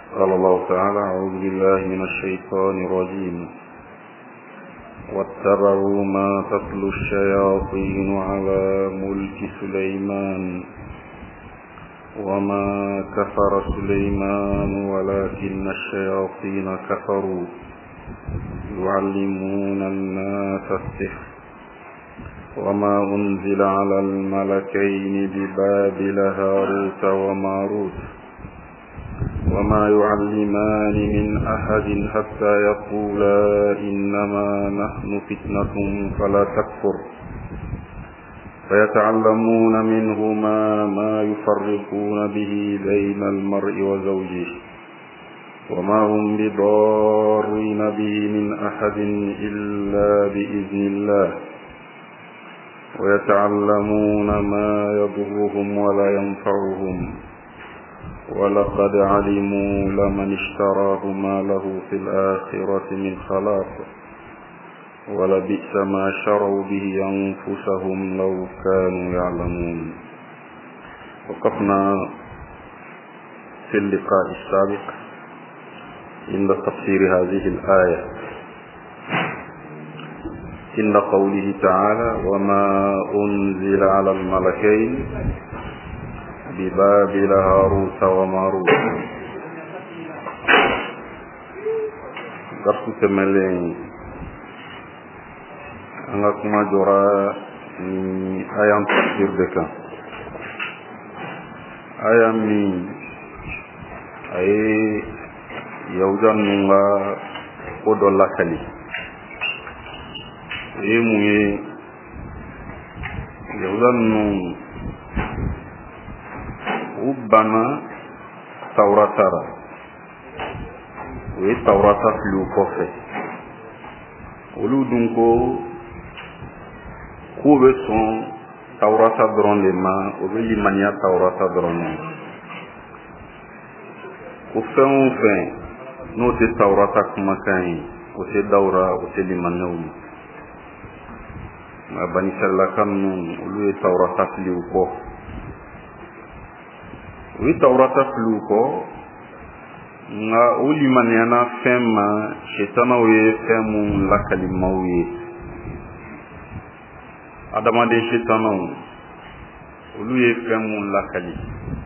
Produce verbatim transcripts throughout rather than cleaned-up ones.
قال الله تعالى: أعوذ بالله من الشيطان الرجيم. واتبعوا ما تتلو الشياطين على ملك سليمان وما كفر سليمان ولكن الشياطين كفروا يعلمون الناس السحر وما أنزل على الملكين ببابل هاروت وماروت وما يعلمان من أحد حتى يقولا إنما نحن فتنة فلا تكفر فيتعلمون منهما ما يفرقون به بين المرء وزوجه وما هم بضارين به من أحد إلا بإذن الله ويتعلمون ما يضرهم ولا ينفعهم ولقد علموا لمن اشتراه ما له في الآخرة من خلاق ولبئس ما شروا به أنفسهم لو كانوا يعلمون. وقفنا في اللقاء السابق عند تفسير هذه الآية عند قوله تعالى: وما أنزل على الملكين ببابل هاروت وماروت. درس كمالين أنا كما جرى آية تفسير بك آية من أي يوجد نغا قدر لكلي يموي يوجد نغا ubana tauratara we taurata flu kofe olu dunko kube son taurata dron le ma o be limania taurata dron ko fen fen no te taurata kuma kan o te daura o te limania o ma bani sallakam no olu e taurata flu ko wi taurata flu ko nga uli maniana fema shetana we femu lakali mawi adama de shetana ulu ye femu lakali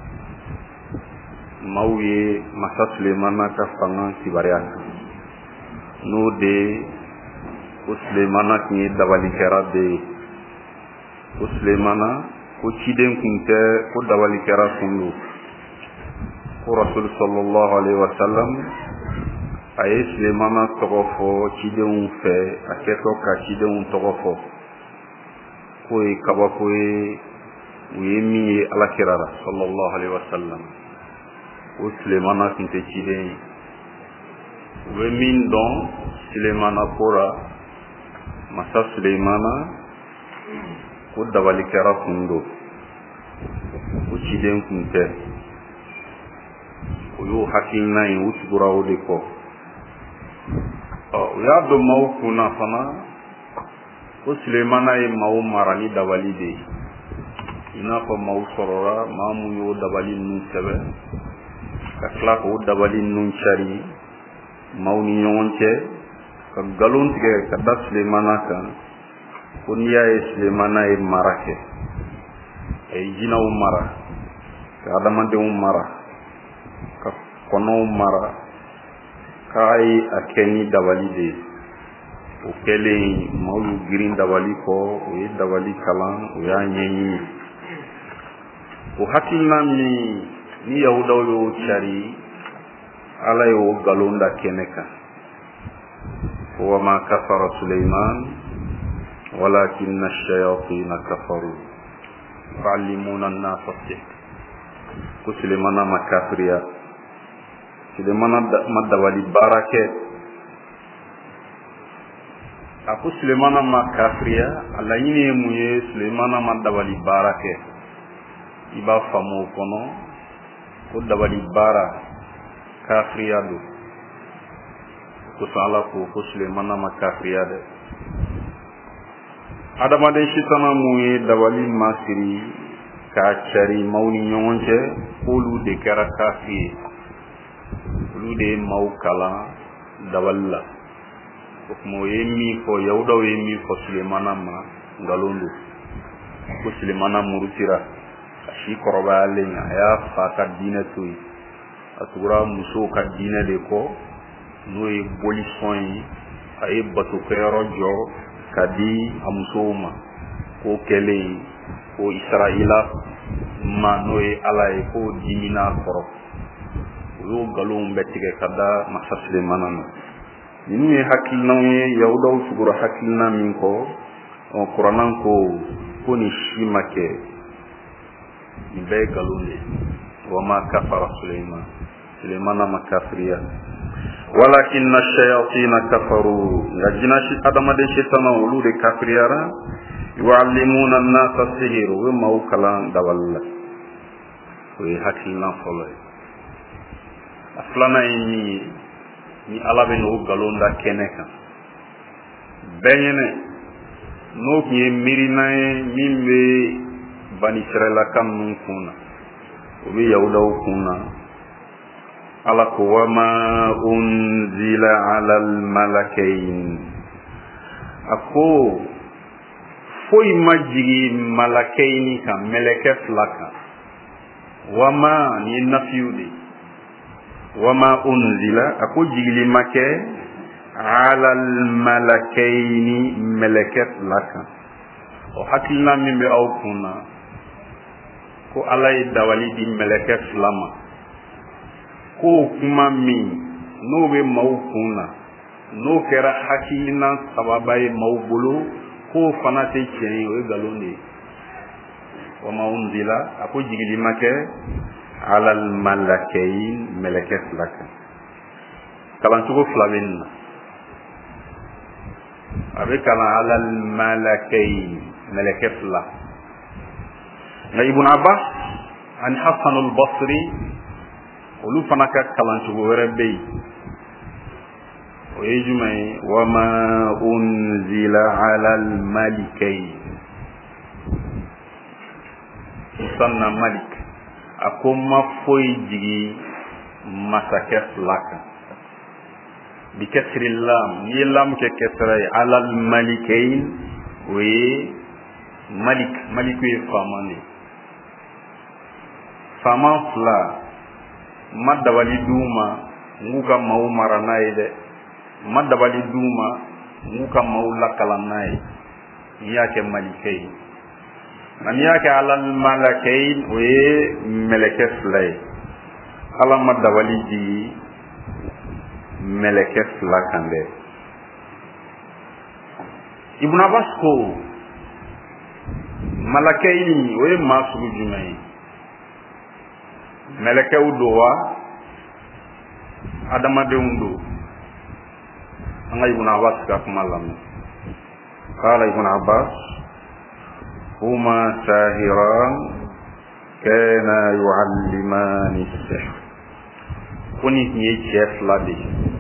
mawi masa Sulemana ka fanga kibaria no de Sulemana ki dabali kera de Sulemana ko chiden kunte ko dabali kera sunu Rasul sallallahu alaihi wasallam ay Sulemana togofo chidewun fe aketo ka chidewun togofo koy kabakoy wemi alakirara sallallahu alaihi wasallam o Sulemana kinte chiden wemin don Sulemana pora masa Sulemana ko dabali kera fundo o chiden kunte yo hakil nay usbura odiko o ya do maw kuna fana ko Sulemana e maw marani dawali de ina ko maw sorora mamu yo dawali nun sebe kakla ko dawali nun chari maw ni nyonche ka galon tige ka da Sulemana kan ko niya e Sulemana e marake e jina umara ka adamande umara kono mara kai akeni dawali de o kele maulu green dawali ko o e dawali kalan o ya nyenyi o hakilna mi ni yahuda yo chari ala yo galonda keneka wa ma kafara Sulaiman walakinna ash-shayatin kafaru yu'allimuna an-nasa as-sihr ko Sulemana makafriya Sulemana madawali barake aku Sulemana makafriya ala yini muye Sulemana madawali barake iba famu kono ko dawali bara kafriya do ko sala ko ko Sulemana makafriya de adama de shitana muye dawali masiri ka chari mauni nyonje kolu de kara kafi olu de maw kala dawalla ko mo yemi ko yawda yemi ko Sulemana ma ngalondo ko Sulemana murutira shi korobale ya fa ka dina tuyi atura muso ka dina de ko no e bolison yi ay batu kero jo kadi amusoma ko kele ko Israila ma no e alay ko dimina koro yo galum betige kada masasle manana ni hakilna yawdaw sugura hakilna min ko on qur'anan ko koni shimake ni be galunde wama kafara Sulaiman Sulaiman ma kafiriya walakin ash-shayatin kafaru ngajina shi adama de shaytana ulu de kafiriyara yuallimuna an-nasa sihr wa mawkalan dawalla we hakilna folo aflana ni ni alabe no galonda keneka benyene no ki mirina mimbe bani Israila kam nun kuna obi yawda kuna ala ko wama unzila ala al malakain ako foi majigi malakaini ka meleke flaka wama ni nafiyudi wama unzila ako jigili make ala al malakaini meleket laka o hakilna mimbe aw kuna ko alay dawali di meleket lama ko kuma mi no be maw kuna no kera hakilna sababay mawbulu ko fanate cheni o galone wama unzila ako jigili make ala al malakain meleket laka kalan tugo flawen avec ala al malakain meleket la na ibn Abbas an Hasan al Basri olu fanaka kalan tugo werebe o yejumay wama unzila ala al malikain sanna malik akoma foi jigi masakef laka bi kasri lam ni lam ke kasray ala al malikain we malik malik we famani fama fla madawali duma nguka mau maranai de madawali duma nguka mau lakalanai yake malikain man yake ala al malakain we melekes lay ala madawali ji melekes la kande ibn Abbas ko malakaini we masu jumay meleke udowa adama de undo anga ibn Abbas ka kumalam qala ibn Abbas huma sahiran kana yuallimani as-sihr kuni ni chef labi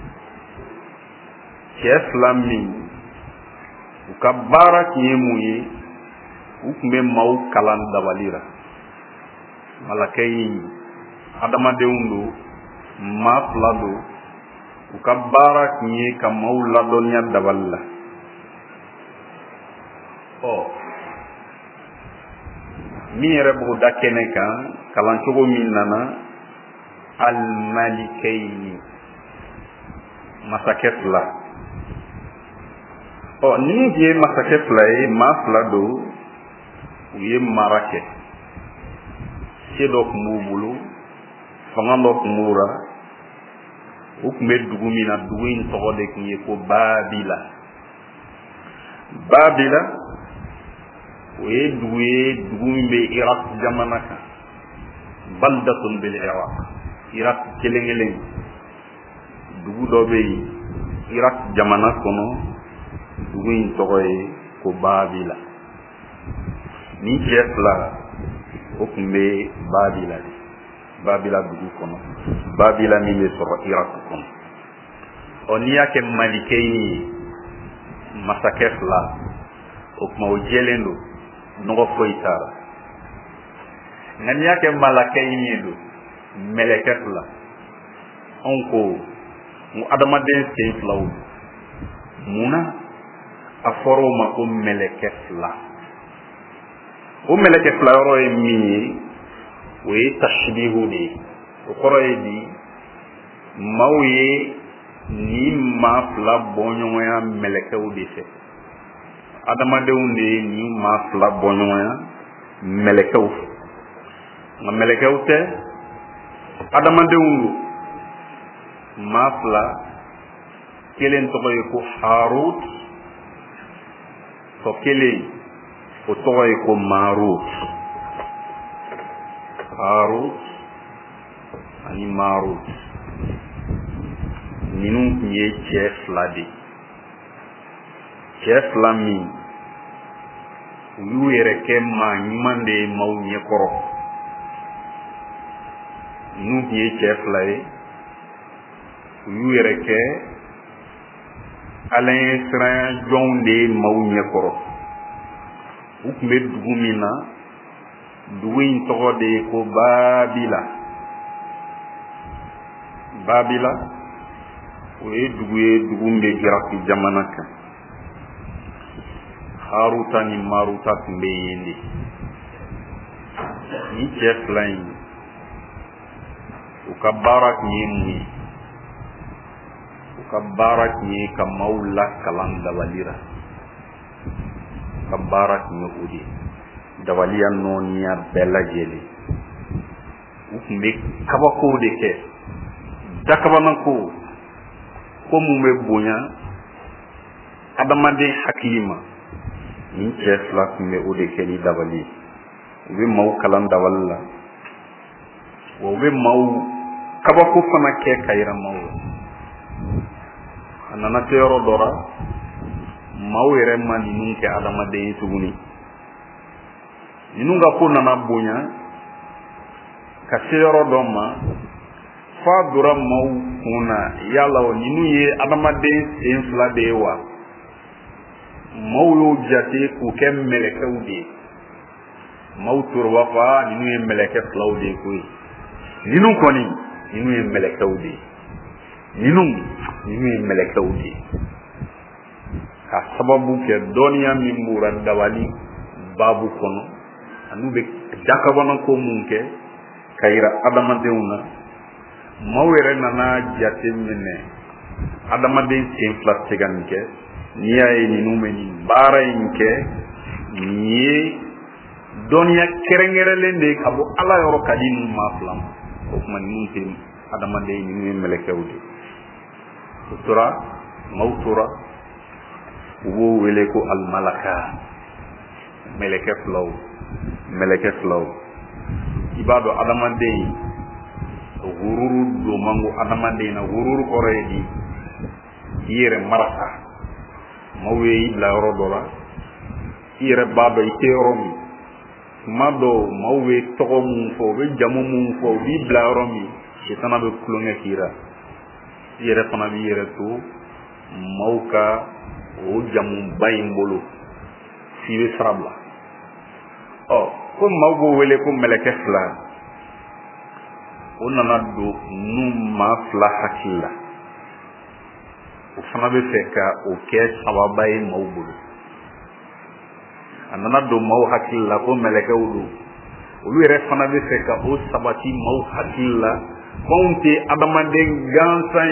chef lami ukabara kiyemuye ukme mau kalan dawalira malakai adama deundo maflado ukabara kiye ka mau ladonya dawalla oh mire bo dakene kan kalan chogo minana al malikaini masaket la oh ni je masaket la e maflado uye marake sedok mubulu fangandok mura ukme dugumina duwin togode kiye ko babila babila we duwe dugumbe Iraq jamanaka baldatun bil Iraq Iraq kelengeleng dugu dobe Iraq jamana kono duwin togoy ko babila ni jesla okumbe babila babila dugu kono babila ni le soro Iraq kono oniya ke malikei masakef la okuma ojelendo nogo foitara ngani yake malakai nido meleket la onko mu adamaden sen flaw muna aforo ma ko meleke fla o meleke fla ro e mi we tashbihu de o koro e di mawye ni ma fla bonyo ya meleke o de se adamaden de ni ma fla bonyo ya meleke o nga meleke o te adamaden ma fla kelen to ko Harut so kele o to ko Marut Harut ani Marut ninu ye chef ladi chef lami yu yere ke ma nyimande maw nye koro ninu ye chef lai yu yere ke alain sran jonde maw nye koro ukme dugumina duwin togo de ko Babila Babila we duguye dugumbe giraki jamanaka Haruta ni Maruta kumbe yende ni chef line ukabarak ni mwi ukabarak ni kamaula kalanda walira ukabarak ni udi dawalia nonia bella jeli ukumbe kabako de ke dakabanako ko mumbe bonya adamade hakima ni chef la kumbe udi ke ni dawali we mau kalanda walla wo we mau kabako fana ke kayra mau anana teoro dora mau ere mani nunke adamade tuguni inunga ko nana bonya ka teoro doma fa dura mau kuna yalla o ninu ye adamade infla dewa mau yo jate ku kem meleke udi mau turwa fa ninu ye meleke flaude ku ninu koni ninu ye meleke udi ninu ninu ye meleke udi ka sababu ke donia mimbura dawali babu kono anu be jakabana ko munke kayira adamadeuna mawere nana jate mene adamade infla teganke niyaye ni numeni bara inke ni donia kerengere lende kabo ala yoro kadin maflam ko man munke adamade ni melekewde sutura mawtura wo wele ko al malaka meleke flow meleke flow ibado adamade gururu do mango adamade na gururu koredi yere maraka mawe ibla rodola yere baba iteromi mado mawe togo mum fo be jamu mum fo bi bla romi setana be kulonge kira yere fana bi yere to mauka o jamu bayimbolo fibe sarabla oh ko mawgo wele ko meleke fla onana do numa fla hakilla o fana be feka o ke sababay mawbulu anana do maw hakilla ko meleke wudu o lu re fana be feka o sabati maw hakilla konte adamade gansay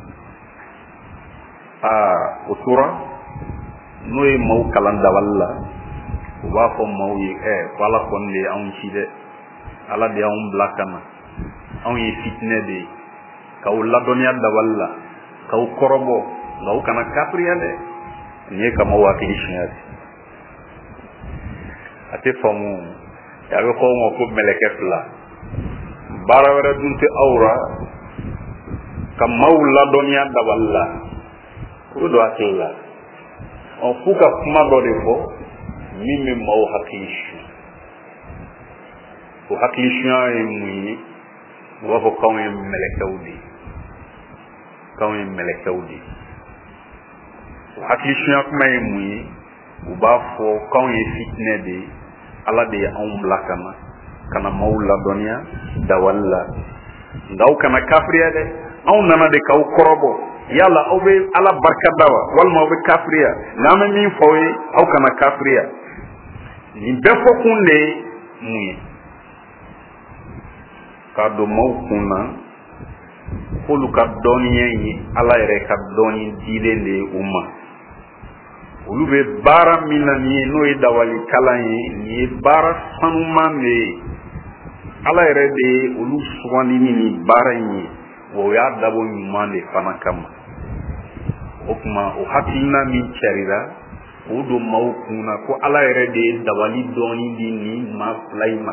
ah otura noy maw kalanda walla wa ko mawyi eh wala kon li on ci de ala de on blakana on yi fitne de kaw la donya da walla kaw korobo law kana kapriade ni ka mawa ki shiyati ate famu ya ko mo ko meleke fla bara wara dunte awra kam mawla donya da walla ko do atilla on fuka kuma do de fo mimi mau hakilishu o hakilishu ay mui wako kawe melekaudi kawe melekaudi o hakilishu kuma ay mui ubafo kawe fitne de ala de on blakana kana maula donia dawalla ndaw kana kafriya de aw nana de kaw korobo yalla aw be ala barka dawa wal ma be kafriya ngam min fawé aw kana kafriya ni be fokunde muy ka do mawkuna kolu ka doniye ni ala yere ka doni dilende umma olu be bara minani no e dawali kalaye ni bara sanuma me ala yere de olu swani ni bara ni wo ya dabo nyumande fana kama okuma o hakilna min charira o do mawkuna ko ala yere de dawali doni dini ma flaima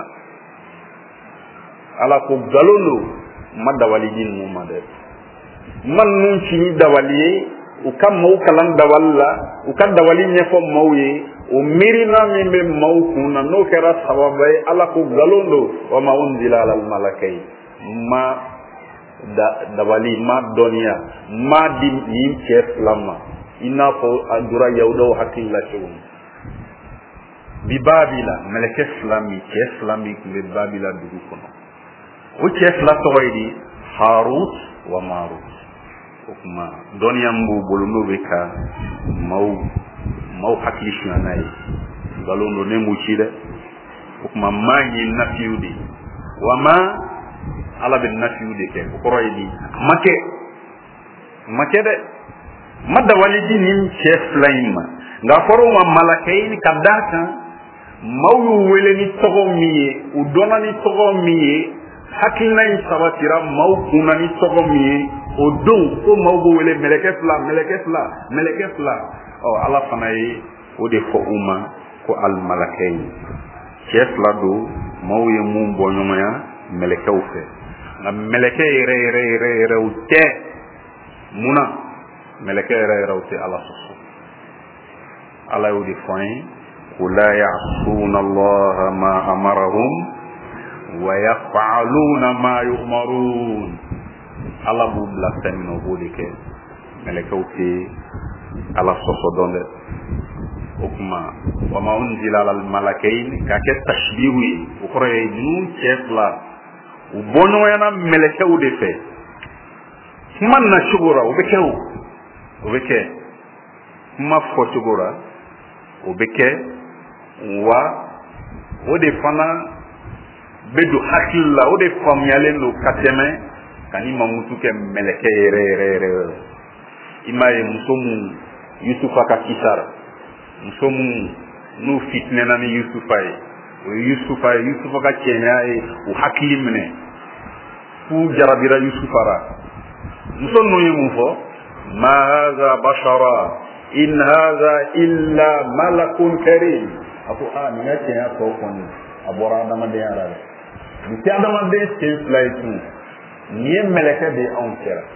ala ko galolo ma dawali din mu ma de man nun ci ni dawali o kam maw kalan dawalla o kan dawali ne fo mawye o mirina min be mawkuna no kera sababay ala ko galondo wa ma unzila al malakai ma da dawali ma donia ma di ni chef lama ina fo adura yawdo hakilla shawun bi babila malaka islami chef islami be babila dugu kono o chef la toydi harut wa marut okuma donia mbu boluno be ka maw maw hakilishna nay galondo ne mu ci de okuma manyi nafiudi wa ma ala be nafiude ke ko roydi make make de madda walidi nim chef laima nga foro ma malakay ni kadaka mawu wele ni togo miye u dona ni togo miye hakilna in sabatira maw kuna ni togo miye o don ko mawbo wele meleke fla meleke fla meleke fla o ala fanayi o de fo umma ko al malakay chef la do mawye mum bonyoya meleke o fe na meleke re re re re o te muna meleke re re o te ala soso ala o de foin la ya'suna Allah ma amarahum wa yaf'aluna ma yu'marun ala bu la temino bodike meleke o te ala soso donde okuma wa ma unzila al malakain ka ke tashbihu o khore nu chef la u bono yana meleke o de fe man na shugura o beke o o beke ma fo shugura o beke wa o de fana bedu hakilla o de famyale no kateme kani mamutu ke meleke re re re imaye musomu yusufa ka kisara musomu nu fitne na ni yusufa e o yusufa yusufa ka kenya e o hakilimne fu jarabira yusufara musomu yimu fo ma hadha bashara in hadha illa malakun karim afu ha ni ngake ya ko kon abora dama de ara ni ti adama de stay flight ni meleke de on kera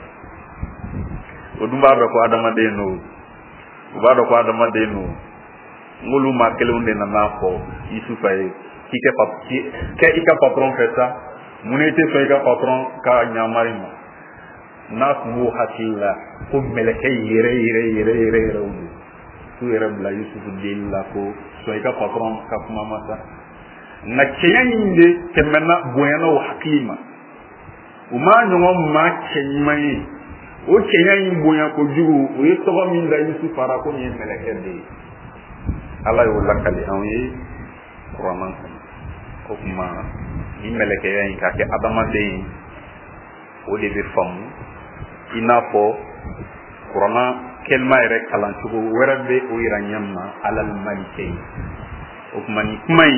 odumba do ko adama de no uba do ko adama de no ngulu ma kele unde na nafo isufa e kike pap ke ika patron feta munete so ika patron ka nyamarima nas mu hakilla ko meleke yere yere yere yere yere udu tu yere bla yusufu de la ko so ika patron ka kuma mata na kenyinde kemena boyana o hakima uma nyongo ma kenyimai o kenyin boya ko jugu o yeto min da yusufu ara ko ni meleke de ala yo lakali anwi qur'an ko kuma ni meleke yin ka ke adama de o de be famu inafo qur'an kelma ere kalan tugo werabe o iranyamma alal malike o kuma ni mai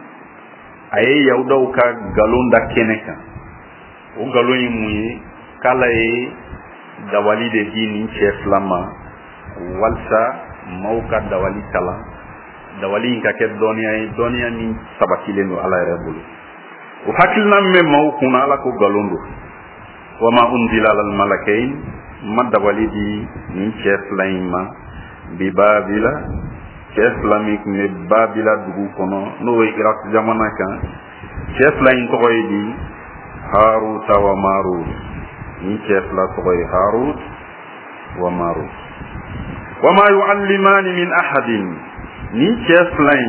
aye yawda ka galonda keneka o galoyi muyi kala e dawali de dini chef lama walsa mauka dawali kala dawali ka ke donia donia ni sabatile no ala rebulu o hakilna me maukuna ala ko galondo wa ma unzila al malakain madda walidi ni chef laima bi babila chef lamik ne babila dugu kono no way irak jamana kan chef lain ko di harut wa marut ni chef la ko harut wa marut wa ma yuallimani min ahadin ni chef lain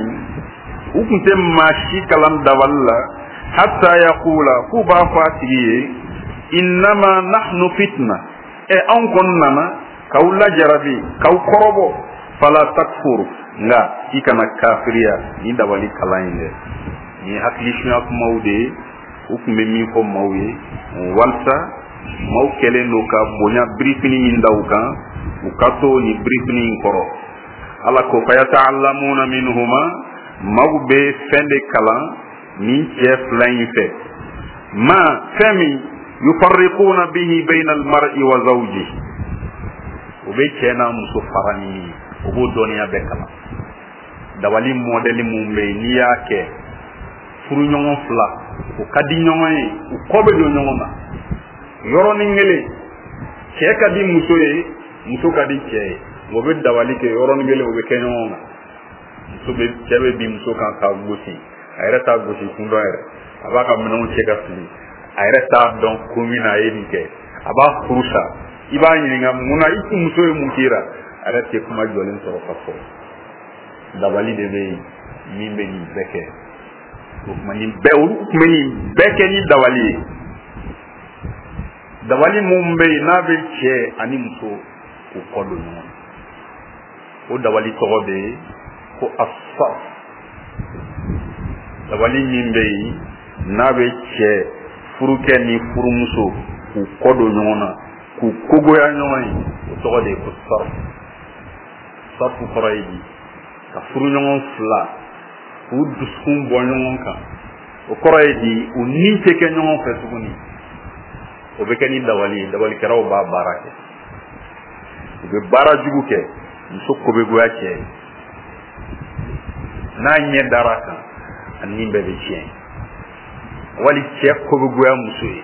ukunte mashi kalam dawalla hatta yaqula ku ba fatiye innama nahnu fitna e an kon nana kaw la jarabi kaw korobo fala takfur nga ikana kafiriya ni dabali kalainde ni haklishu ak mawde ukme mi ko mawye walsa maw kele no ka bonya briefing ni ndawka ukato ni briefing koro ala ko fayata'allamuna minhuma mawbe fende kala ni chef lañu fe ma fami yufarriquna bihi bayna al-mar'i wa zawjihi ube chena muso farani obo doniya bekala dawali modeli mumbe ni yake furu nyongo fla o kadi nyongo yi o kobe do nyongo ma yoro ni ngele che kadi muso yi muso kadi che obe dawali ke yoro ni ngele obe kenyo ma muso be chebe bi muso kan ka gosi ayra ta gosi kundo ayra abaka mno che ka fli ayra ta don komina yi ke aba furusa iba nyinga muna iki muso yi mukira ayra te kuma jolen soro fafo dawali de be mimbe ni beke mani bewru mani beke ni dawali dawali mumbe na be che ani muso ko kodo no o dawali tobe ko afsa dawali mimbe na be che furuke ni furu muso ko kodo nyona ko kogo ya nyona o tobe ko sarf sarf faraidi ka furu nyona fla o duskun bo nyona ka o koraidi o ni teke nyona fe tuguni o be kani dawali dawali karaw ba barake o be bara jugu ke so ko be goya ke na nye daraka ani be be chien wali che ko be goya musuyi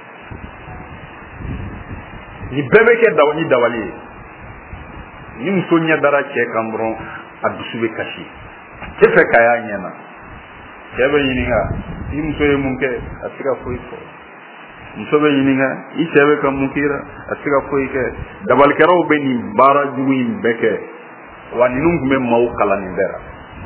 ni bebe ke dawali dawali ni muso nya dara che kambron adusu be kashi tefe kaya nyana kebe yininga ni muso ye munke asika foiko muso be yininga i sebe kam mukira asika foike dabal kero be ni bara juwin beke wani nungume mau kala ni bera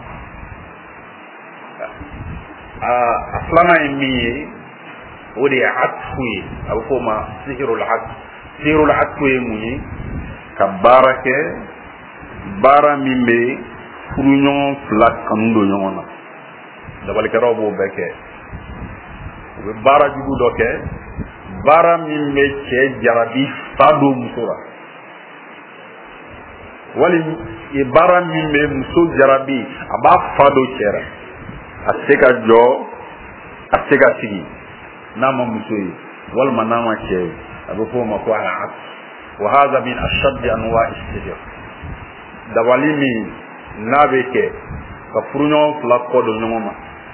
a aslana imi odi atwi au koma sihirul at sihirul atwi muni kabarake bara mimbe furunyon flat kanundo nyona dabal kero bo beke be bara jugu doke bara mimbe che jarabi fado musura wali e bara mimbe muso jarabi aba fado chera aseka jo aseka sigi nama musoyi wal manama che abo ko ma ko ala wa hadha min ashadd anwa' as-sihr dawali mi nabeke ka furunyo fla ko do nyoma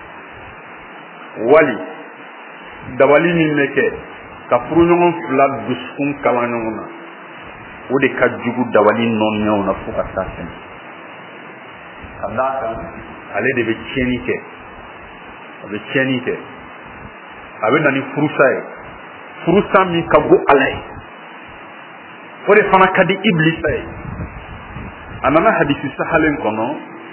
wali dawali min neke ka furunyo fla duskun kala nyoma o de ka jugu dawali non nyona fu atasen kadaka ale de be chenike be chenike abe nani furusay furusa mi ka go alay o de fana kadi iblisay anana hadisi sahalen kono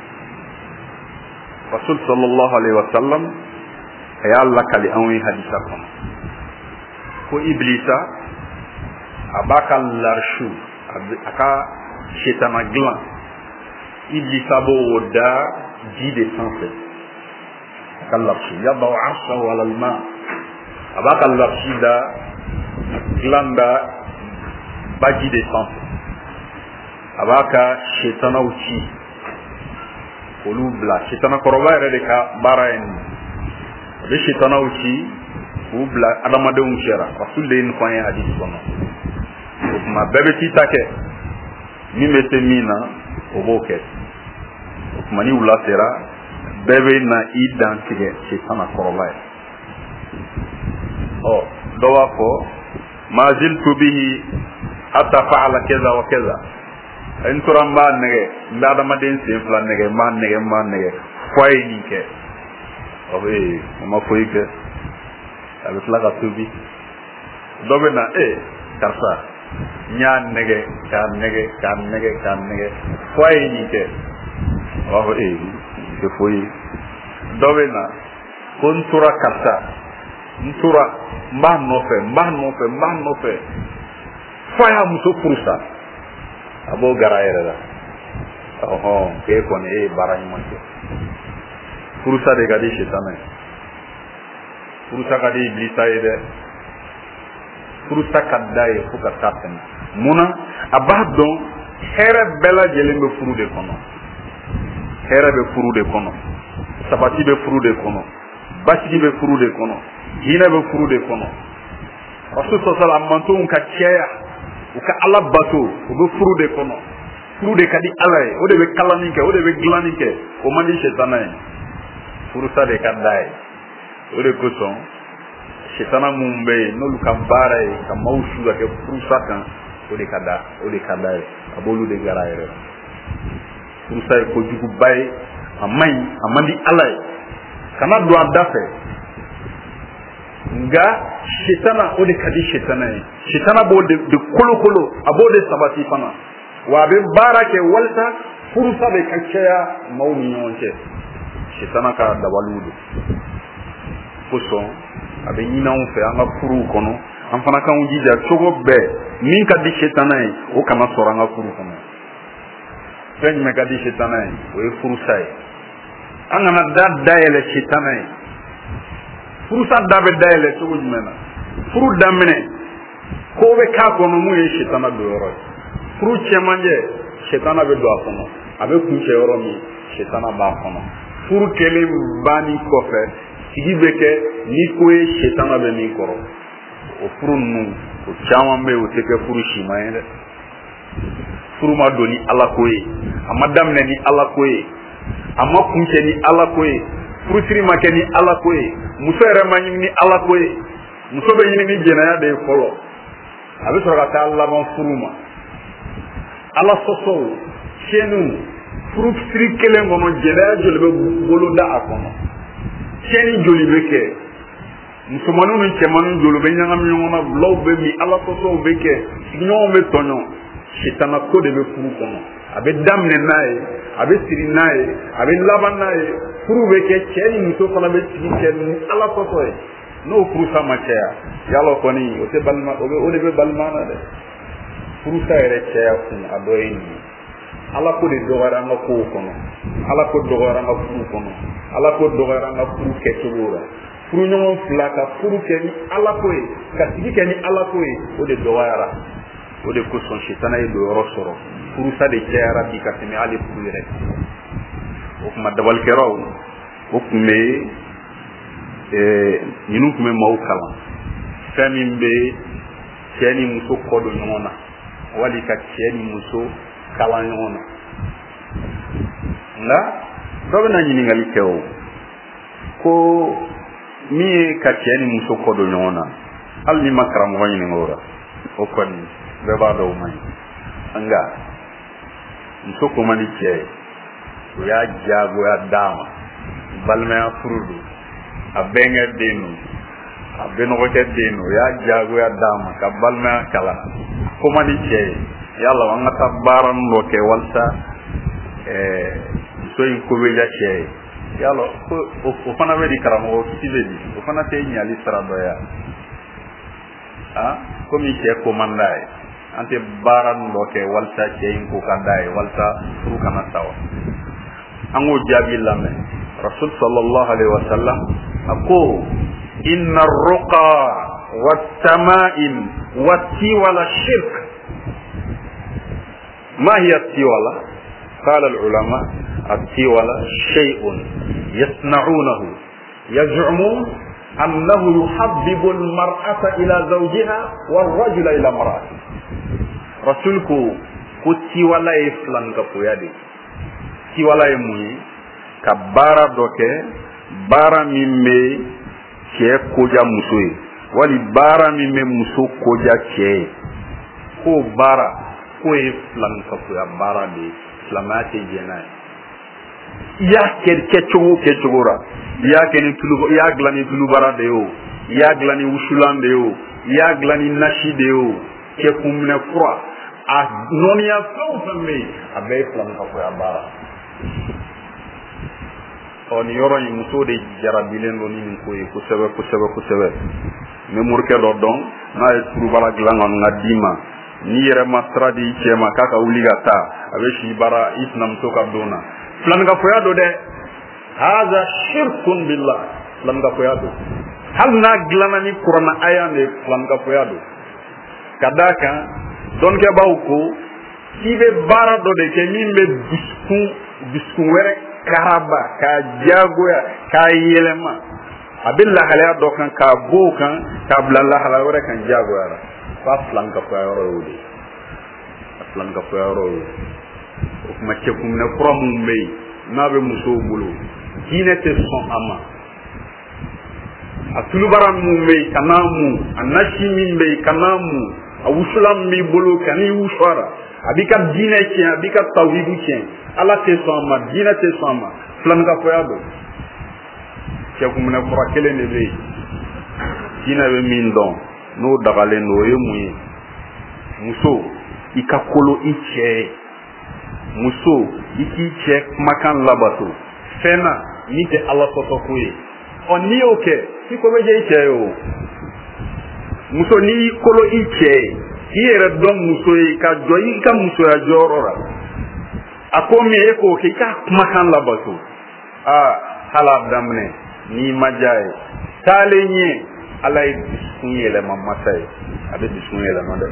rasul sallallahu alaihi wasallam ya Allah kali anwi hadisa kono ko iblisa abaka larshu aka shetana glan iblisa bo oda di de sanse aka larshu yaba arsha wala alma abaka larshida glanda baji de sanse abaka shetana uchi olu bla shetana koroba ere de ka bara en be shetana uchi u bla adama de unshera rasul de en koyen hadith kono ma bebe ti take mi mete mina oboke mani ula sera bebe na idan tige shetana koroba oh dowa ko ma ziltu bihi hatta fa'ala kaza wa kaza en turamba nege ndada ma den sen flan nege ma nege ma nege foy ni ke obe ma foy ke ala flaga tubi dobe na e karsa nya nege ka nege ka nege ka nege foy ni ke obe e de foy dobe na kontura karsa ntura mba nɔfɛ mba nɔfɛ mba nɔfɛ fa y'a muso furu sa a b'o gara yɛrɛ la ɔhɔn k'e kɔni e ye baara ɲuman kɛ furusa de ka di sitana ye furusa ka di ibilisa ye dɛ furusa ka da ye fo ka taa tɛmɛ munna a b'a dɔn hɛrɛ bɛɛ lajɛlen bɛ furu de kɔnɔ hɛrɛ bɛ furu de kɔnɔ sabati bɛ furu de kɔnɔ basigi bɛ furu de kɔnɔ hinɛ bɛ furu de kɔnɔ rasul sɔsɔla a mantonw ka cɛya u ka ala bato u bɛ furu de kɔnɔ furu de ka di ala ye o de bɛ kalanni kɛ o de bɛ dilanni kɛ o man di sitana ye furusa de ka d'a ye o de kosɔn sitana minnu bɛ yen n'olu ka baara ye ka maaw su ka kɛ furusa kan o de ka da o de ka d'a ye a b'olu de gara yɛrɛ la furusa ye kojuguba ye a man ɲi a man di ala ye kana don a da fɛ nka sitana o de ka di sitana ye sitana b'o de kolokolo a b'o de sabati fana wa a bɛ baara kɛ walasa furusa de ka caya maaw ni ɲɔgɔn cɛ sitana ka dabaliw don kosɔn a bɛ ɲini anw fɛ an ka furuw kɔnɔ an fana k'anw jija cogo bɛɛ min ka di sitana ye o kana sɔrɔ an ka furu kɔnɔ fɛn jumɛn ka di sitana ye o ye furusa ye an kana da dayɛlɛ sitana ye furusa da bɛ dayɛlɛ cogo jumɛn na furu daminɛ ko bɛ k'a kɔnɔ mun ye sitana don yɔrɔ ye furu cɛmancɛ sitana bɛ don a kɔnɔ a bɛ kuncɛ yɔrɔ min sitana b'a kɔnɔ furu kelen banni kɔfɛ sigi bɛ kɛ ni ko ye sitana bɛ min kɔrɔ o furu ninnu o caman bɛ yen o tɛ kɛ furu siman ye dɛ furu ma don ni ala ko ye a ma daminɛ ni ala ko ye a ma kuncɛ ni ala ko ye furusiri ma kɛ ni ala ko ye muso yɛrɛ ma ɲini ni ala ko ye muso bɛ ɲini ni jɛnɛya de ye fɔlɔ a bɛ sɔrɔ ka taa laban furu ma ala sɔsɔw tiɲɛniw furusiri kelen kɔnɔ jɛnɛya joli bɛ bolo da a kɔnɔ tiɲɛni joli bɛ kɛ musomaninw ni cɛmaninw joli bɛ ɲagami ɲɔgɔn na bilaw bɛ min ala sɔsɔw bɛ kɛ sigiɲɔgɔnw bɛ tɔɲɔ sitana ko de bɛ furu kɔnɔ a bɛ daminɛ n'a ye a bɛ siri n'a ye a bɛ laban n'a ye furu bɛ kɛ cɛ ni muso fana bɛ sigi kɛ ni ala sɔsɔ ye n'o furusa ma caya yala kɔni o tɛ balima o bɛ o de bɛ balima na dɛ furusa yɛrɛ caya kun a dɔ ye nin ye ala ko de dɔgɔyara an ka kow kɔnɔ ala ko dɔgɔyara an ka furu kɔnɔ ala ko dɔgɔyara an ka furu kɛcogo la furu ɲɔgɔn fila ka furu kɛ ni ala ko ye ka sigi kɛ ni ala ko ye o de dɔgɔyara o de kosɔn sitana ye don yɔrɔ sɔrɔ furusa de cayara bi ka tɛmɛ hali furu yɛrɛ o tuma dabalikɛlaw o tun bɛ ninnu tun bɛ maaw kalan fɛn min bɛ cɛ ni muso kɔ don ɲɔgɔn na wali ka cɛ ni muso kalan ɲɔgɔn na nka dɔ bɛna ɲininkali kɛ o ko min ye ka cɛ ni muso kɔ don ɲɔgɔn na hali ni ma karamɔgɔ ɲininka o la o kɔni bɛɛ b'a dɔn o man ɲi nka muso ko man di cɛ ye o y'a diyagoya d'a ma balimaya furu don a bɛnkɛ den don a bɛnɔgɔkɛ den don o y'a diyagoya d'a ma ka balimaya kalan ko man di cɛ ye yala an ka taa baara dɔ kɛ walasa muso in ko bɛ diya cɛ ye yala o fana bɛ di karamɔgɔ kisi bɛ di o fana tɛ ɲali sira dɔ ye komi cɛ ko man d'a ye an tɛ baara dɔ kɛ walasa cɛ in ko ka d'a ye walasa furu kana sa wa an k'o jaabi lamɛn rasul sallallahu alaihi wa sallam a ko inna ruqa wa tama'in wa tiwala shirk ما هي التيولة؟ قال العلماء التيولة شيء يصنعونه يزعمون أنه يحبب المرأة إلى زوجها والرجل إلى امرأته رسولك كتيولة يفلن كفويادي تيولة يموي كبارا دوكي بارا ميمي كيه كوجا مسوي ولي بارا ميمي مسو كوجا كيه كو بارا ko ye filan kafoya baara de ye silamɛya tɛ jɛn'a ye i y'a kɛ kɛcogo kɛcogo ra i y'a kɛ ni tulu i y'a dilan ni tulubara de ye o i y'a dilan ni wusulan de ye o i y'a dilan ni nasi de ye o cɛkunminɛ kura a nɔniya fɛn o fɛn bɛ yen a bɛɛ ye filan kafoya baara o ni yoro ni muso de jarabilen do ni ko e ko sebe ko sebe ko sebe me murke do don na e turu bala glangon ngadima ni yere mastradi chema kaka uligata abe shi bara islam to kabdona plan ga foya do de haza shirkun billah plan ga foya do hal na glana ni qur'an aya ne plan ga foya do kadaka don ke bawko ibe bara do de ke mimbe bisku bisku were karaba ka jagoya ka yelema abilla hala do kan ka bo kan ka blalla hala wore kan jagoya fa plan ga foya ro de plan ga foya ro o kuma ke kum ne promu mbey nabe muso bulu kine te son ama atulu baram mu mbey kanamu anashi mi mbey kanamu awusulam mi bulu kani uswara abika dina chen abika tawhidu chen ala te son ama dina te son ama plan ga foya do ke kum ne fora kele ne be dina be min don no dagale no yemuyi muso ikakolo iche muso iki che makan labato fena ni te ala toto kuyi oni oke ki ko beje iche yo muso ni kolo iche yere don muso yi ka joyi ka muso ya jorora akomi eko ke ka makan labato ah hala damne ni majaye talenye alay sunyele mamasay abe sunyele mande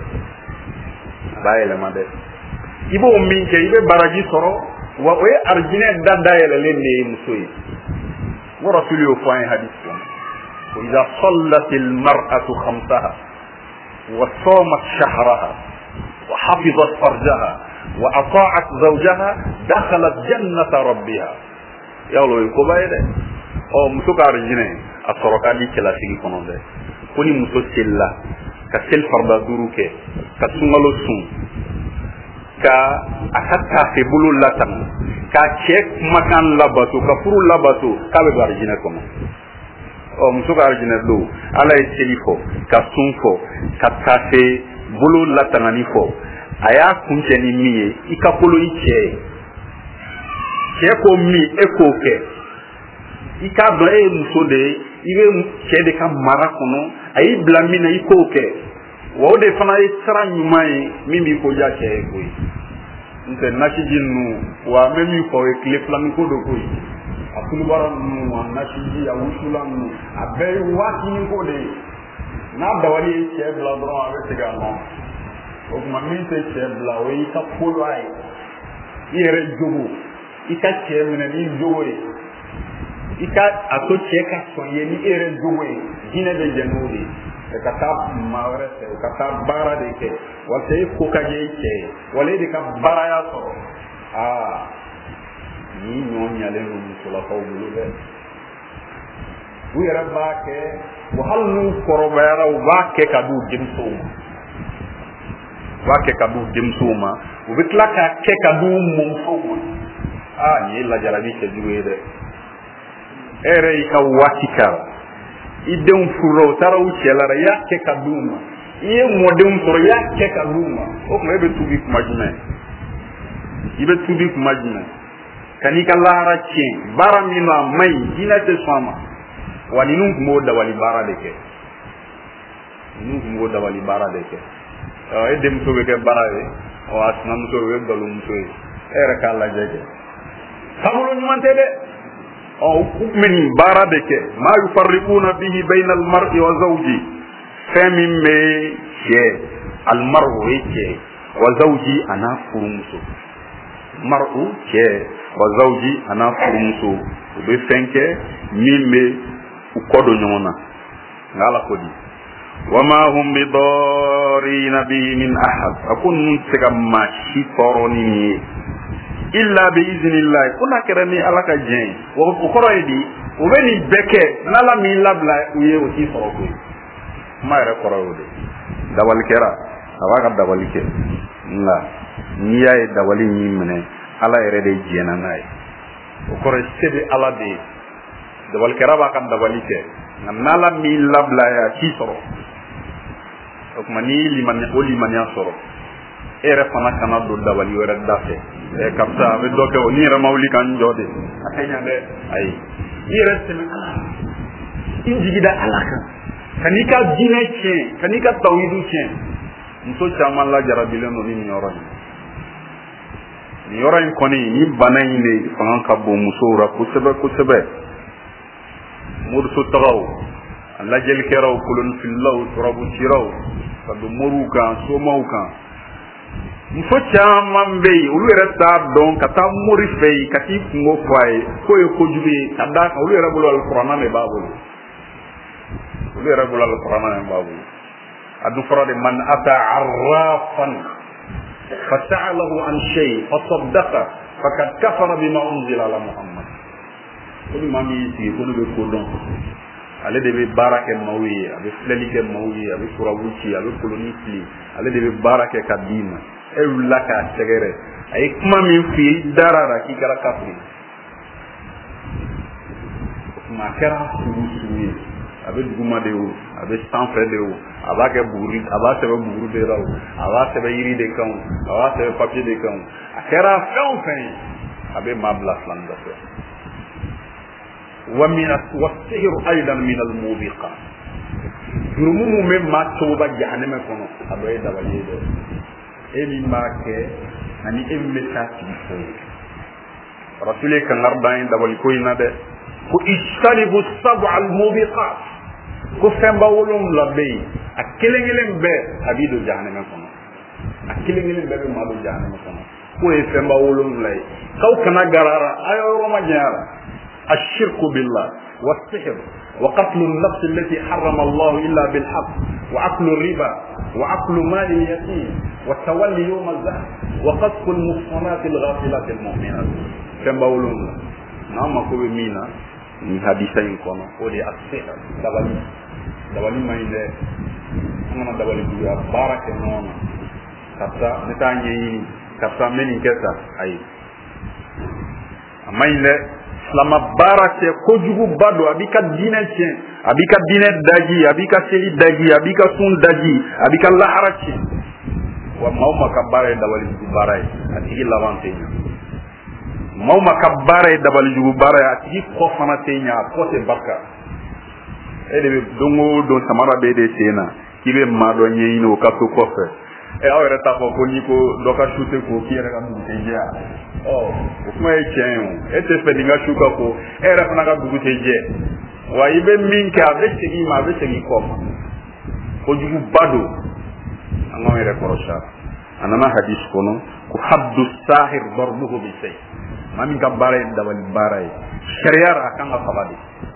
bayele mande ibo minke ibe baraji soro wa oye arjine dada yele lenne musoyi wa rasuli yo fay hadith ko idha sallat al mar'atu khamsaha wa samat shahraha wa hafizat farjaha wa ata'at zawjaha dakhalat jannata rabbiha yawlo ko bayde o musuka arjine asoroka di kala sigi kono de koni muso sella ka sel farda duruke ka sungalo sun ka akata fe bulu latan ka chek makan labato ka furu labato ka be arjine kono o muso ka arjine do ala e selifo ka sunfo ka tafe bulu latan ni fo aya kunje ni miye ikapolo iche che ko mi ekoke ika do e muso de ibe che de ka mara kono ayi blamina ikoke wo de fana e sara nyumai mimi ko ja che ko nte nachi jinnu wa memi ko e kle plan ko do ko akulu baran nu wa nachi ji ya usula nu abe wa kini ko de na dawali che bla bro ave te ga no o kuma min te che bla o ika polo ai ire jogo ika che mena ni jogo ika ato cheka sonye ni ere duwe gine de januri e kata mawre se kata bara de ke wate ko kaje ke wale de ka bara ya so ah ni nyonya le no musula ko bulude wi rabba ke wa hal nu korobara wa ke kadu dimso wa ke kadu dimso ma u bitla ka ke kadu mum so ah ni la jarabi ke duwe de ere ka watika idem furo taraw celara yakke kaduma iye modem soro yakke kaduma o ko be tubi ko majme ibe tubi ko majme kani kallara ci baramina may dina te sama wani nu mo da wali bara de ke nu mo da wali bara de ke e dem to be ke bara e o asna mu to be galum to ere kala jege sabulo ñu mante de او من بارادك ما يفرقون به بين المرء وزوجي فمن مي المرء يكي وزوجي انا فرمسو مرء كي وزوجي انا فرمسو بفنكه ميمي ukodo nyona ngala kodi wama hum bidarrin bihi min ahad akun muntika ma shitoroni illa bi iznillah kuna kerani alaka jen wo ko roidi o beni beke nala mi labla uye o ti soroko ma re korode dawal kera awaga dawal ke nga niya e dawali ni mene ala ere de jena nay o ko restede ala de dawal kera ba kan dawali ke nala mi labla ya ti soro o ko mani liman o liman ya soro ere fana kana do dawali wera dafe e kapsa be doke o ni ramawli kan jode akanya de ay ni reste me ala injigida alaka kanika dine chen kanika tawidu chen nto chama la jarabile no ni nyoro ni yoro en koni ni banay ne fan ka bo musora ko sebe ko sebe mursu taw la jel keraw kulun fil law turabu tiraw kadu moruka so mauka mfo chama mbei uluera tab don kata mori fei kati ngo kwai ko e ko jube kada ka uluera bulu alquran ne babu uluera bulu alquran ne babu adu farade man ata arrafan fas'alahu an shay fasaddaqa faqad kafara bima unzila ala muhammad ko mami ti ko do ko don ale de be barake mawi abe flelike mawi abe surawuci abe kolonisi ale de be barake kadina e laka segere ay kuma min fi darara ki kara kafri ma kara suru suru abe duguma de o abe sanfre de o abake buri abase be buru de raw abase be yiri de kan abase be papier de kan akara fenfen abe mabla flanda fe ومن والسحر ايضا من الموبقات يرمو من ما توبا جهنم كونو ابي دبالي دو اي ماكه اني ام متاتي رسول كان غردان دبالي كوينا ده كو اجتنبوا السبع الموبقات كو فمبا ولوم لبي اكلنجلم به ابي دو جهنم كونو اكلنجلم به ما دو جهنم كونو كو فمبا ولوم لاي كاو كنا غرارا ايو روما جارا الشرك بالله والسحر وقتل النفس التي حرم الله إلا بالحق وأكل الربا وأكل مال اليتيم والتولي يوم الزحف وقذف المحصنات الغافلات المؤمنات كم بقولون نعم أقول مينا من حديثين كنا ودي السحر دبلي دبلي ما ينده أنا دبلي بيا بارك نونا كذا نتاني كذا مني كذا أي ما ينده lama barake kojugu bado abika dine tien abika dine daji abika seli daji abika sun daji abika laharachi wa mauma kabare dawali barai atigi lavante mauma kabare dawali jugu barai atigi kofana tenya pote baka ele dongo don samara bede tena kibe mado nyino kato kofe e awere tapo ko niko doka shute ko kiere ka mutejea oh kuma e chen e te fe dinga shuka ko era fana ka dugu teje wa ibe minka be segi ma be segi ko ko jugu bado anga mere korosha anana hadith kono ko habdu sahir darbuhu bi say mami ka bare dawal bare sharia ra kan ka fabadi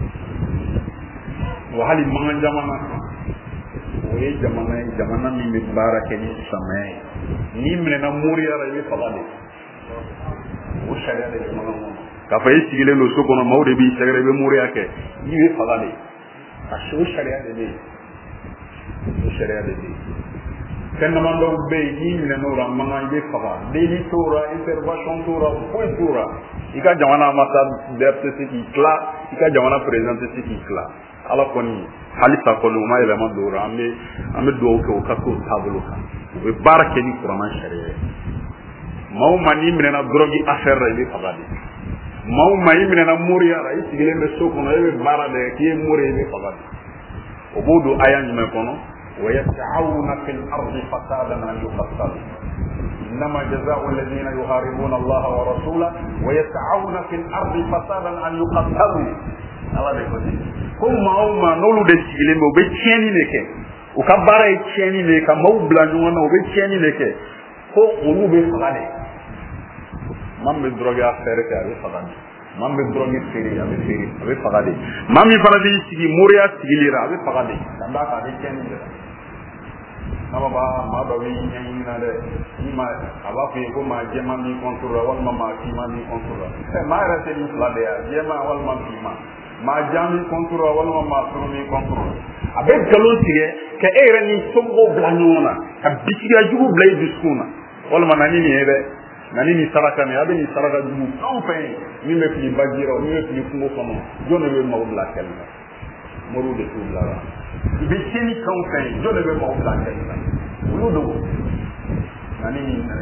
wa hali manga jamana oye jamana jamana mi mi barake ni samay ni mne na muriya ra bi fabadi o sharia de jamana mo ka fay sigile no sokono mawde bi sagare be muriya ke ni bi fabadi a sho sharia de de o sharia de de ken na mando be ni mne no ra manga be fabadi de ni tora intervention tora point tora ika jamana mata depte ce qui cla ika jamana présenter ce qui cla ala koni halisa ko no ma ele ma dora ame ame do ko ka ko tablo ka be barake ni qur'an sharia maw mani minena drogi affaire re fagadi maw mai minena muriya ra isigile be soko no e barade ki muriya be fagadi obodo ayan me kono wa yata'awuna fil ardi fasadan an yuqtalu انما جزاء الذين يحاربون الله ورسوله ويسعون في الارض فسادا ان يقتلوا ala de ko ko maw ma nolu de sigile mo be tieni neke o ka bara e tieni ne ka maw blanju wona o be tieni neke ko olu be fagade mam be drogue affaire ka be fagade mam be drogue feri abe feri abe fagade mam mi fana bi sigi moria sigilira abe fagade tanda ka de tieni de ama ba ma ba wi nyi na de ni ma aba ko ma jema mi contrôle wal ma ma ki ma mi contrôle e ma ra te ni la de ya jema wal ma ki ma ma jami contrôle wal ma ma suru mi contrôle abe galon tige ke era ni sombo blanona ka bitiga jugu blay diskuna wal ma nani ni ebe nani ni saraka ni abe ni saraka jugu enfin ni me fi bajiro ni me fi kungo kono jone be ma bla kel moru de tout la ibe seni enfin jone be ma bla kel wulu do nani ni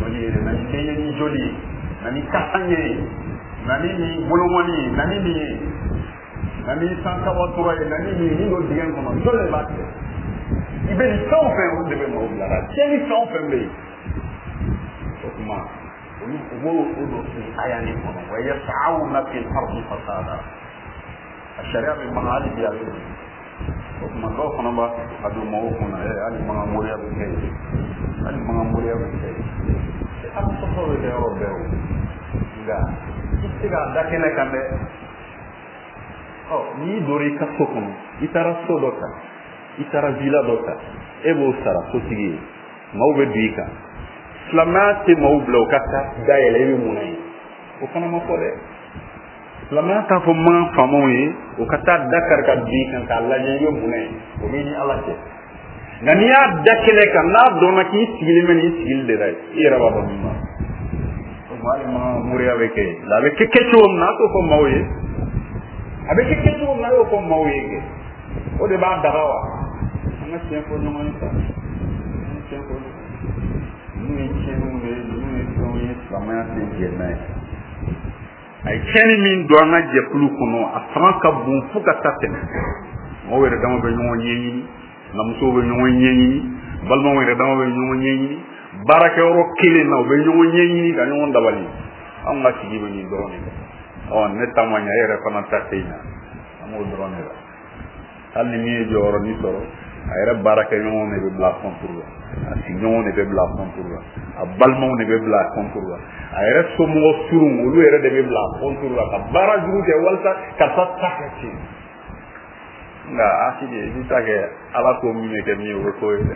dabali ye nani kenya ni joli nani kasanye nani ni bolomoni nani ni nani sanka watura ye nani ni ni do diyan kono jole batte ibe ni fɛn o fɛn o de bɛ maaw bila la tiɲɛni fɛn o fɛn bɛ yen o tuma olu u b'o o don fili aya nin kɔnɔ wa yas'awna fil ardi fasada a sariya bɛ bagan hali bi a bɛ o tuma dɔw fana b'a a don mɔgɔw kunna ɛ hali bagan moriya bɛ kɛ yen hali bagan moriya bɛ kɛ yen ala sɔsɔ bɛ kɛ yɔrɔ bɛɛ o nka i tɛ se k'a da kɛnɛ kan dɛ ɔ n'i donna i ka so kɔnɔ i taara so dɔ kan i taara villa dɔ ta e b'o sara sotigi ye maaw bɛ don i kan silamɛya tɛ maaw bila o ka taa dayɛlɛ i bɛ mun na ye o fana ma fɔ dɛ silamɛya t'a fɔ man faamaw ye o ka taa da kari ka don i kan k'a lajɛ i bɛ mun na ye o bɛ ni ala cɛ nka n'i y'a da kɛnɛ kan n'a dɔnna k'i sigilen bɛ nin sigili de la i yɛrɛ b'a dɔn min ma o tuma hali man moriya bɛ kɛ yen a bɛ kɛ kɛ cogo min na a t'o fɔ maaw ye a bɛ kɛ kɛ cogo min na a y'o fɔ maaw ye kɛ o de b'a daga wa an ka tiɲɛ fɔ ɲɔgɔn ye sa an ka tiɲɛ fɔ ninnu ye tiɲɛniw de ye ninnu ye fɛnw ye silamɛya tɛ jɛ n'a ye a ye tiɲɛni min don an ka jɛkulu kɔnɔ a fanga ka bon fo ka taa tɛmɛ mɔgɔw yɛrɛ dama bɛ ɲɔgɔn ɲɛɲini namusow bɛ ɲɔgɔn ɲɛɲini balimaw yɛrɛ dama bɛ ɲɔgɔn ɲɛɲini baarakɛyɔrɔ kelen na u bɛ ɲɔgɔn ɲɛɲini ka ɲɔgɔn dabali anw ka sigi bɛ nin dɔrɔn de kan ɔ ne ta ma ɲa e yɛrɛ fana ta tɛ ɲa an b'o dɔrɔn de la hali ni min ye jɔyɔrɔnin sɔrɔ a yɛrɛ baarakɛɲɔgɔnw de bɛ bila concours la a sigiɲɔgɔnw de bɛ bila concours la a balimaw de bɛ bila concours la a yɛrɛ somɔgɔ surun olu yɛrɛ de bɛ bila concours la ka baara jugu kɛ walasa karisa ta ka tiɲɛ nka asidi i bɛ taa kɛ ala ko min bɛ kɛ min ye o bɛ k'o ye dɛ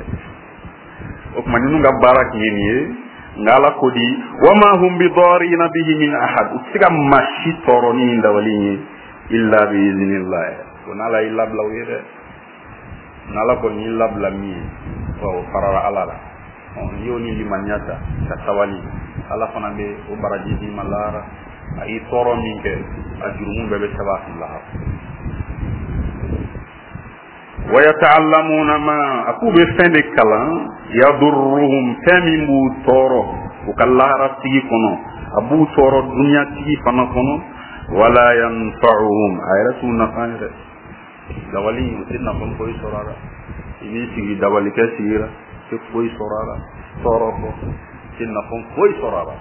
o tuma ninnu ka baara tun ye nin ye nka ala ko di wama hum bidarina bihi min ahad u tɛ se ka maa si tɔɔrɔ ni nin dabali ye illa bi iznillah ko n'ala y'i labila u ye dɛ n'ala kɔni y'i labila min ye o farala ala la n'i y'o ni limaniya ta ka sabali ala fana bɛ o baraji d'i ma lahara a y'i tɔɔrɔ min kɛ a jurumu bɛɛ bɛ sɛbɛn a kun lahara wa yata'allamuna ma a k'u bɛ fɛn de kalan yadurruhum fɛn min b'u tɔɔrɔ u ka lahara tigi kɔnɔ a b'u tɔɔrɔ duniya tigi fana kɔnɔ wala yanfa'uhum a yɛrɛ t'u nafa yɛrɛ dabali o tɛ nafa foyi sɔrɔ a la i b'i sigi dabalikɛ sigira tɛ foyi sɔrɔ a la tɔɔrɔ kɔ tɛ nafa foyi sɔrɔ a la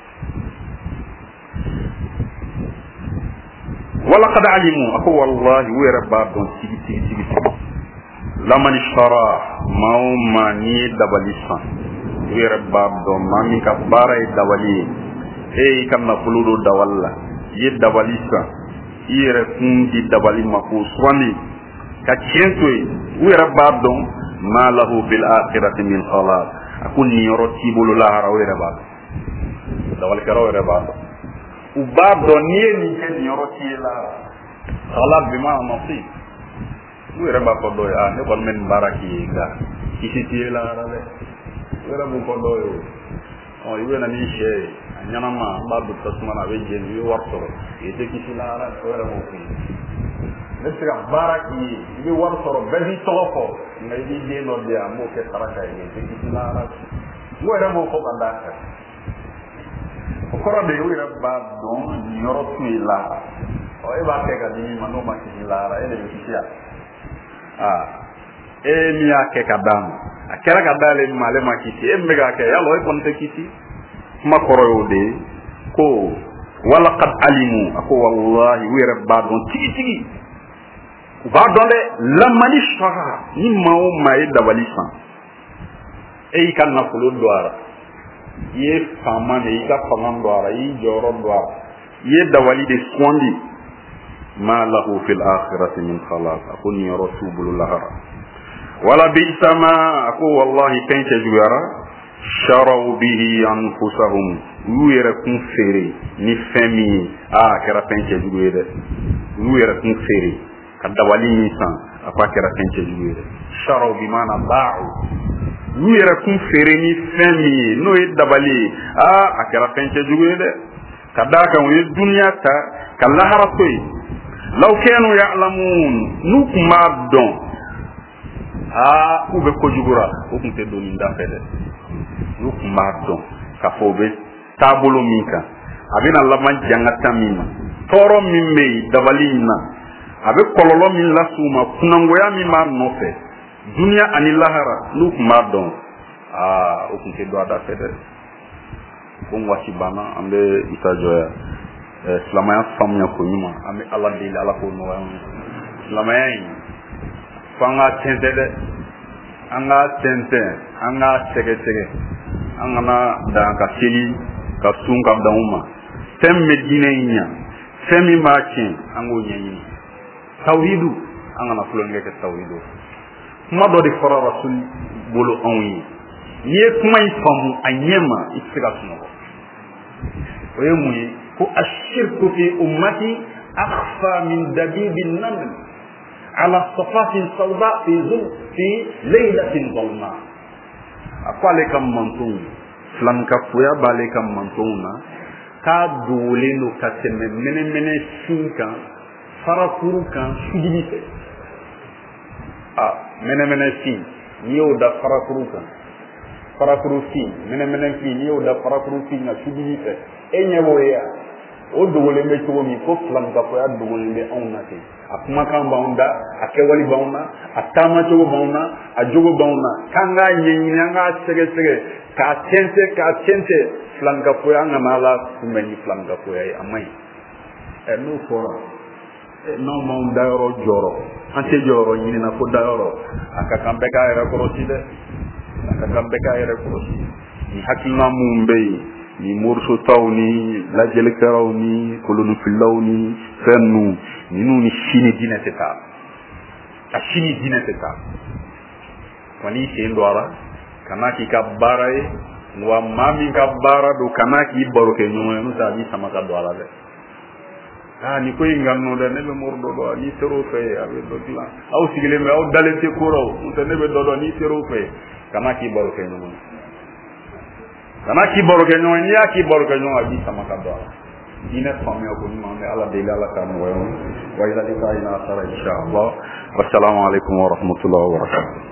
walaqad alimu a ko wallahi u yɛrɛ b'a dɔn sigi sigi sigi sigi lamani sara maa o maa n'i ye dabali san u yɛrɛ b'a dɔn maa min ka baara ye dabali ye e y'i ka nafolo don dabali la i ye dabali san i yɛrɛ kun di dabali ma k'o sugandi ka tiɲɛ to yen u yɛrɛ b'a dɔn ma lahu bil akhirati min khalaq a ko nin yɔrɔ t'i bolo lahara u yɛrɛ b'a dɔn dabalikɛlaw yɛrɛ b'a dɔn u b'a dɔn n'i ye nin kɛ nin yɔrɔ t'i ye lahara khalaq bima nasib u yɛrɛ b'a fɔ dɔw ye a ne kɔni bɛ nin baara k'i ye nka kisi t'i ye lahara dɛ u yɛrɛ b'u fɔ dɔw ye o i bɛ na ni sɛ ye a ɲɛnama an b'a don tasuma na a bɛ jeni i bɛ wari sɔrɔ i tɛ kisi lahara o yɛrɛ b'o f'i ye ne bɛ se ka baara k'i ye i bɛ wari sɔrɔ bɛɛ b'i tɔgɔ fɔ nka i b'i den dɔ di yan an b'o kɛ saraka ye i tɛ kisi lahara u yɛrɛ b'o fɔ ka d'a kan o kɔrɔ de u yɛrɛ b'a dɔn nin yɔrɔ t'u ye lahara ɔ e b'a kɛ ka di min ma n'o ma kisi lahara e de bɛ kisi yan aa e min y'a kɛ ka d'a ma a kɛra ka d'ale ma ale ma kisi e min bɛ k'a kɛ yala e kɔni tɛ kisi kuma kɔrɔ y'o de ye ko walaqad alimu a ko wallahi u yɛrɛ b'a dɔn tigi tigi u b'a dɔn dɛ lamani sara ni maa o maa ye dabali san e y'i ka nafolo don a la i ye faama de i ka fanga don a la i y'i jɔyɔrɔ don a la i ye dabali de sugandi ma lahu fil akhirati min khalaq a ko nin yɔrɔ t'u bolo lahara wala bi'sa ma a ko wallahi fɛn cɛ juguyara sharaw bihi anfusahum u y'u yɛrɛ kun feere ni fɛn min ye a a kɛra fɛn cɛ jugu ye dɛ u y'u yɛrɛ kun feere ka dabali min san a ko a kɛra fɛn cɛ jugu ye dɛ sharaw bi maana ba'u u y'u yɛrɛ kun feere ni fɛn min ye n'o ye dabali ye a a kɛra fɛn cɛ jugu ye dɛ ka d'a kan u ye duniya ta ka lahara to yen law kanu ya'lamun n'u kun b'a dɔn aa k'u bɛ kojugura o tun tɛ don nin da fɛ dɛ n'u kun b'a dɔn ka fo be tabolo min kan abina laban jangata min ma toro min be dabali na abe kololo min lasuma kunangoya min ma nofe dunia ani lahara nu kuma don ah o kun ke do ada fede ko wasi bana ambe itajoya islamaya famnya ko nyuma ambe ala de ala ko no islamaya yi fanga tente de anga tente anga tege tege anga da ka sili ka sunga da umma tem medine nya semi makin ango nyanyi tawhidu anga na fulo ngeke tawhidu kuma do di fara rasul bolo onyi ye kuma ifamu anyema isira suno oye muyi ko ashirku fi ummati akhfa min dabibin naml ala safatin sawda fi zul fi laylatin dhalma akwale kam mantung flanka fuya bale kam mantuna ka dole no kateme mene mene sinka farakuru kan sujibite ah mene mene sin niyo da farakuru kan farakuru sin mene mene sin niyo da farakuru sin na sujibite enye boya o dole me to mi ko flanka fuya dole me on na te akuma kan baunda akewali bauna atama to bauna ajogo bauna kanga nyenyi nga sege sege ka tense ka tense flanka fuya ngamala kumeni flanka fuya amai e no fora e no maun dairo joro ante joro nyini na ko dairo akakambe ka era korosi de akakambe ka era korosi ni hakilna mumbe ni morso tawni la jele karawni kolonu filawni fennu ni nuni shini dina teta a shini dina teta wani se ndora kanaki ka barai wa mami ka bara do kanaki baroke nyomo no sabi sama ka do ala de ah ni ko inganno de nebe mordo do ni sero fe abe do dila aw sigile me aw dalete kuro to nebe do do ni sero fe kanaki baroke nyomo kanaki baroke nyomo ni aki baroke nyomo abi sama ka do ala ina famia ko ni mame ala de ala ka mo wa ila ila ina sara insha Allah wassalamu alaikum wa rahmatullahi wa barakatuh